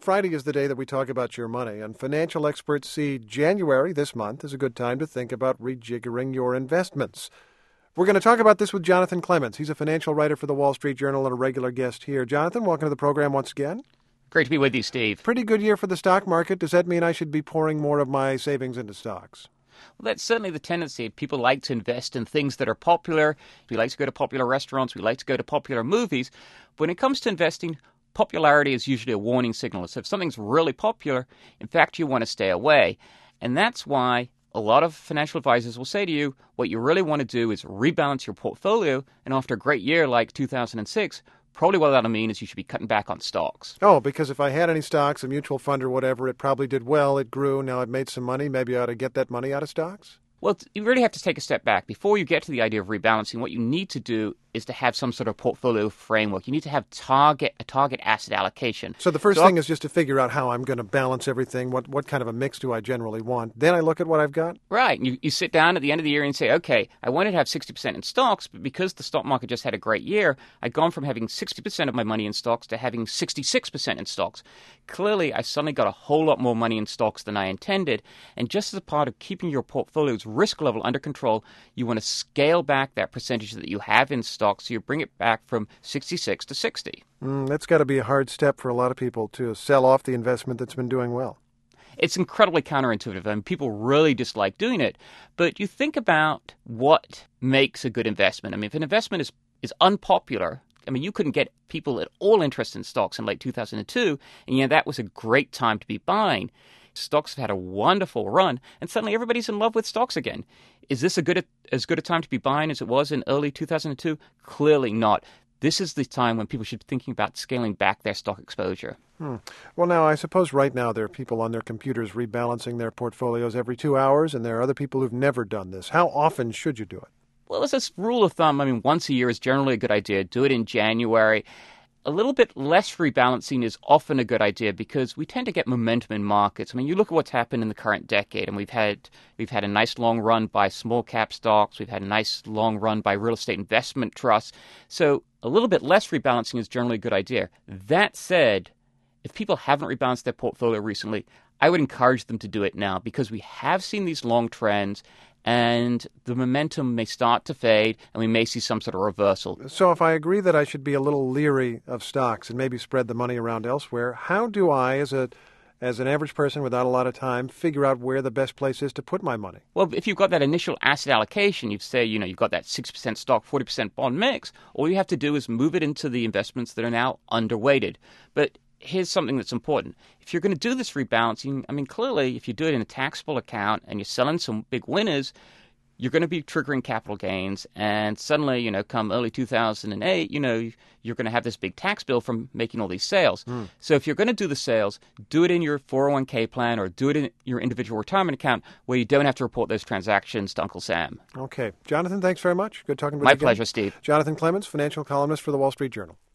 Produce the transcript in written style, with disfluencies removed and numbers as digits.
Friday is the day that we talk about your money, and financial experts see January, this month, as a good time to think about rejiggering your investments. We're going to talk about this with Jonathan Clements. He's a financial writer for the Wall Street Journal and a regular guest here. Jonathan, welcome to the program once again. Great to be with you, Steve. Pretty good year for the stock market. Does that mean I should be pouring more of my savings into stocks? Well, that's certainly the tendency. People like to invest in things that are popular. We like to go to popular restaurants. We like to go to popular movies. When it comes to investing, popularity is usually a warning signal. So if something's really popular, in fact, you want to stay away. And that's why a lot of financial advisors will say to you, what you really want to do is rebalance your portfolio. And after a great year like 2006, probably what that'll mean is you should be cutting back on stocks. Oh, because if I had any stocks, a mutual fund or whatever, it probably did well. It grew. Now I've made some money. Maybe I ought to get that money out of stocks? Well, you really have to take a step back. Before you get to the idea of rebalancing, what you need to do is to have some sort of portfolio framework. You need to have a target asset allocation. So the first thing is just to figure out how I'm going to balance everything. What kind of a mix do I generally want? Then I look at what I've got? Right. You sit down at the end of the year and say, okay, I wanted to have 60% in stocks, but because the stock market just had a great year, I've gone from having 60% of my money in stocks to having 66% in stocks. Clearly, I suddenly got a whole lot more money in stocks than I intended. And just as a part of keeping your portfolio's risk level under control, you want to scale back that percentage that you have in stocks. So you bring it back from 66 to 60. That's got to be a hard step for a lot of people to sell off the investment that's been doing well. It's incredibly counterintuitive, and people really dislike doing it. But you think about what makes a good investment. I mean, if an investment is unpopular, I mean, you couldn't get people at all interested in stocks in late 2002, and yet that was a great time to be buying. Stocks have had a wonderful run, and suddenly everybody's in love with stocks again. Is this as good a time to be buying as it was in early 2002? Clearly not. This is the time when people should be thinking about scaling back their stock exposure. Well, now, I suppose right now there are people on their computers rebalancing their portfolios every 2 hours, and there are other people who've never done this. How often should you do it? Well, there's this rule of thumb. I mean, once a year is generally a good idea. Do it in January. A little bit less rebalancing is often a good idea because we tend to get momentum in markets. I mean, you look at what's happened in the current decade, and we've had a nice long run by small cap stocks. We've had a nice long run by real estate investment trusts. So a little bit less rebalancing is generally a good idea. That said, if people haven't rebalanced their portfolio recently, I would encourage them to do it now because we have seen these long trends, and the momentum may start to fade, and we may see some sort of reversal. So if I agree that I should be a little leery of stocks and maybe spread the money around elsewhere, how do I, as an average person without a lot of time, figure out where the best place is to put my money? Well, if you've got that initial asset allocation, you've got that 6% stock, 40% bond mix, all you have to do is move it into the investments that are now underweighted. But here's something that's important. If you're going to do this rebalancing, I mean, clearly, if you do it in a taxable account and you're selling some big winners, you're going to be triggering capital gains. And suddenly, come early 2008, you're going to have this big tax bill from making all these sales. So if you're going to do the sales, do it in your 401k plan or do it in your individual retirement account where you don't have to report those transactions to Uncle Sam. Okay. Jonathan, thanks very much. Good talking with you again. My pleasure, Steve. Jonathan Clements, financial columnist for the Wall Street Journal.